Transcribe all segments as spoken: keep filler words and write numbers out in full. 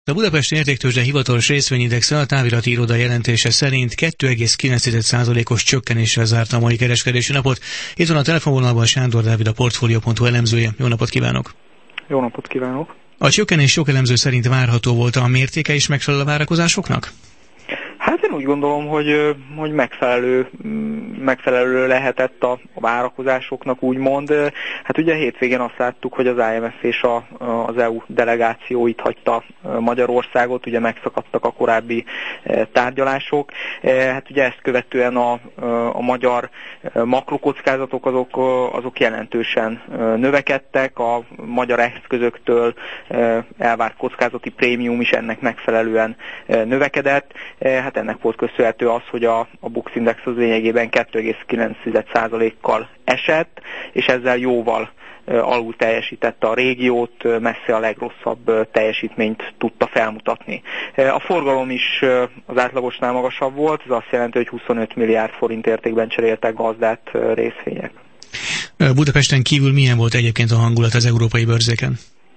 A Budapesti Értéktőzsde hivatalos részvényindexe a távirati iroda jelentése szerint kettő egész kilenc százalékos csökkenéssel zárta a mai kereskedési napot. Itt van a telefonvonalban Sándor Dávid, a Portfolio pont hu elemzője. Jó napot kívánok! Jó napot kívánok! A csökkenés sok elemző szerint várható volt, a mértéke is megfelel a várakozásoknak? Hát én úgy gondolom, hogy, hogy megfelelő, megfelelő lehetett a, a várakozásoknak, úgymond. Hát ugye a hétvégén azt láttuk, hogy az i em ef és a, az é u delegáció itt hagyta Magyarországot, ugye megszakadtak a korábbi tárgyalások. Hát ugye ezt követően a, a magyar makrokockázatok azok, azok jelentősen növekedtek, a magyar eszközöktől elvárt kockázati prémium is ennek megfelelően növekedett. Hát ennek volt köszönhető az, hogy a, a Bux Index az lényegében kettő egész kilenc százalékkal esett, és ezzel jóval alul teljesítette a régiót, messze a legrosszabb teljesítményt tudta felmutatni. A forgalom is az átlagosnál magasabb volt, ez azt jelenti, hogy huszonöt milliárd forint értékben cseréltek gazdát részvények. Budapesten kívül milyen volt egyébként a hangulat az európai bőrzéken?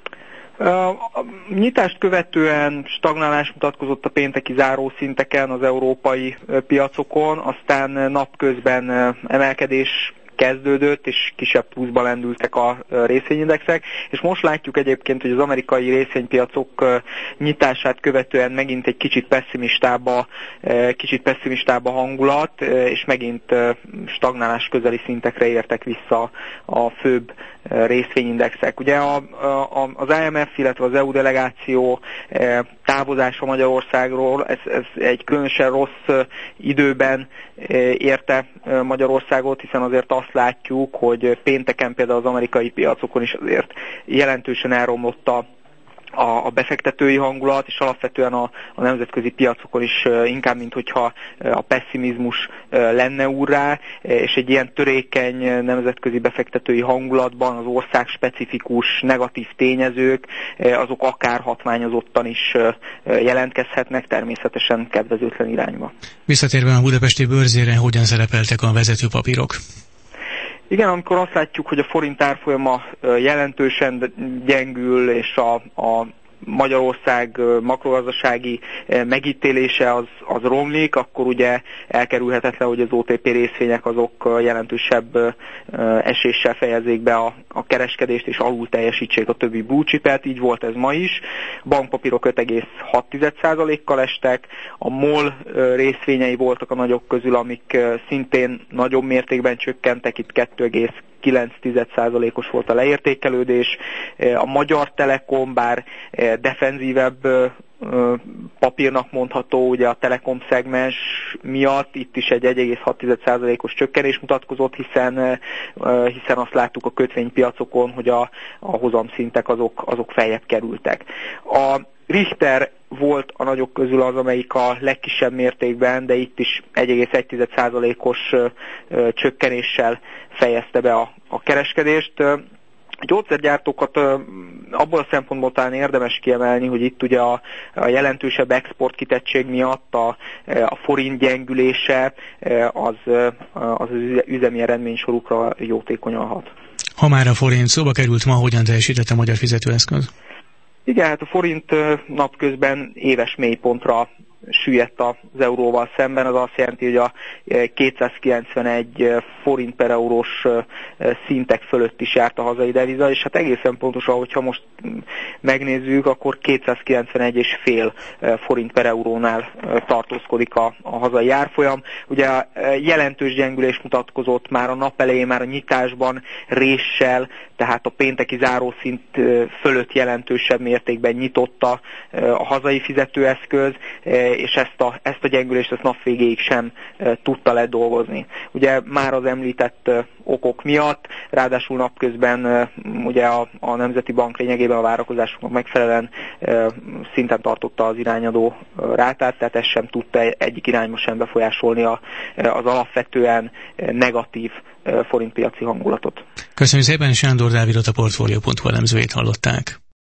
A nyitást követően stagnálás mutatkozott a pénteki zárószinteken az európai piacokon, aztán napközben emelkedés kezdődött, és kisebb pluszba lendültek a részvényindexek, és most látjuk egyébként, hogy az amerikai részvénypiacok nyitását követően megint egy kicsit pessimistább a, kicsit pessimistább a hangulat, és megint stagnálás közeli szintekre értek vissza a főbb részvényindexek. Ugye a, a, az i em ef, illetve az é u delegáció távozása Magyarországról, ez, ez egy különösen rossz időben érte Magyarországot, hiszen azért azt látjuk, hogy pénteken például az amerikai piacokon is azért jelentősen elromlott a a befektetői hangulat, és alapvetően a, a nemzetközi piacokon is inkább, mint hogyha a pessimizmus lenne úrrá, és egy ilyen törékeny nemzetközi befektetői hangulatban az ország specifikus negatív tényezők, azok akár hatványozottan is jelentkezhetnek, természetesen kedvezőtlen irányba. Visszatérve a budapesti bőrzére, hogyan szerepeltek a vezető papírok? Igen, amikor azt látjuk, hogy a forint árfolyama jelentősen gyengül, és a, a Magyarország makrogazdasági megítélése az, az romlik, akkor ugye elkerülhetetlen, hogy az o té pé részvények azok jelentősebb eséssel fejezzék be a, a kereskedést, és alul teljesítsék a többi blue chipet, így volt ez ma is. Bankpapírok öt egész hat százalékkal estek, a MOL részvényei voltak a nagyok közül, amik szintén nagyobb mértékben csökkentek, itt kettő egész kilenc százalékos volt a leértékelődés. A Magyar Telekom, bár defenzívebb papírnak mondható, ugye a Telekom szegmens miatt itt is egy egy egész hat százalékos csökkenés mutatkozott, hiszen, hiszen azt láttuk a kötvénypiacokon, hogy a, a hozamszintek azok, azok feljebb kerültek. A Richter volt a nagyok közül az, amelyik a legkisebb mértékben, de itt is egy egész egy százalékos csökkenéssel fejezte be a, a kereskedést. A gyógyszergyártókat abból a szempontból talán érdemes kiemelni, hogy itt ugye a, a jelentősebb export kitettség miatt a, a forint gyengülése az, az üzemi eredménysorukra jótékonyan hat. Ha már a forint szóba került, ma hogyan teljesített a magyar fizetőeszköz? Igen, hát a forint napközben éves mélypontra süllyedt az euróval szemben, az azt jelenti, hogy a kétszázkilencvenegy forint per eurós szintek fölött is járt a hazai deviza, és hát egészen pontosan, hogyha most megnézzük, akkor kétszázkilencvenegy egész öt forint per eurónál tartózkodik a, a hazai árfolyam. Ugye jelentős gyengülés mutatkozott már a nap elején, már a nyitásban réssel, tehát a pénteki zárószint fölött jelentősebb mértékben nyitotta a hazai fizetőeszköz, és ezt a, ezt a gyengülést ezt nap végéig sem e, tudta ledolgozni. Ugye már az említett e, okok miatt, ráadásul napközben e, ugye a, a Nemzeti Bank lényegében a várakozásoknak megfelelően e, szinten tartotta az irányadó e, rátát, tehát ez sem tudta egyik irányba sem befolyásolni a, e, az alapvetően e, negatív e, forintpiaci hangulatot. Köszönjük szépen, Sándor Dávidot, a Portfolio pont hu elemzőjét hallották.